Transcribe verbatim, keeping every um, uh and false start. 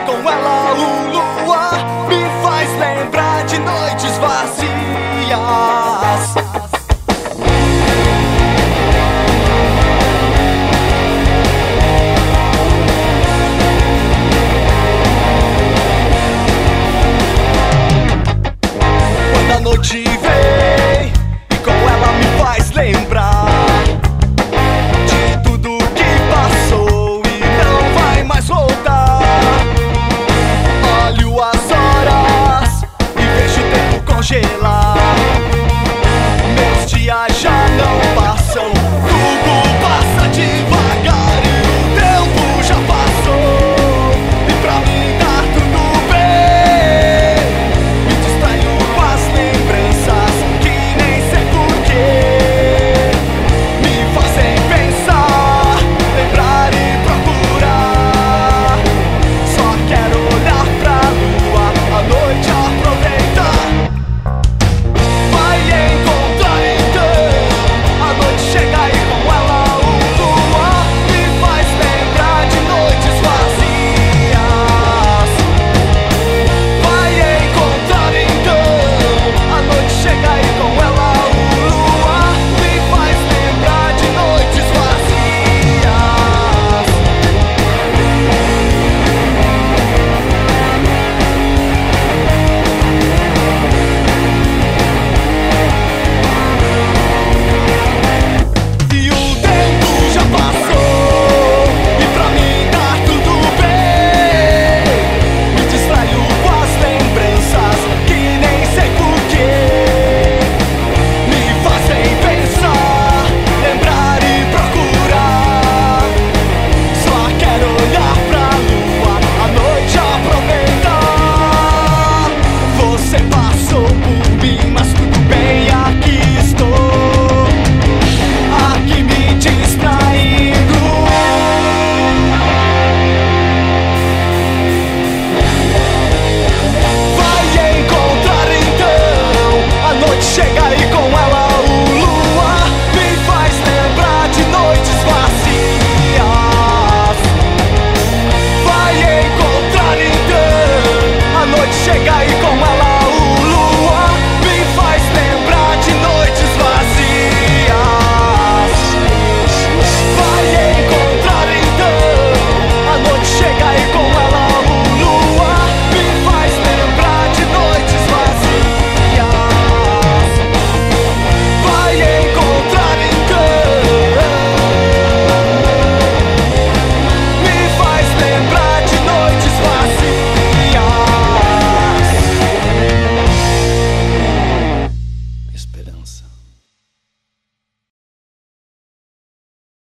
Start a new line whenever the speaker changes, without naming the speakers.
com ela o luar me faz lembrar de noites vazias. Quando a noite vem e com ela me faz lembrar de tudo que passou e não vai mais voltar. Olho as horas e vejo o tempo congelar. Meus dias já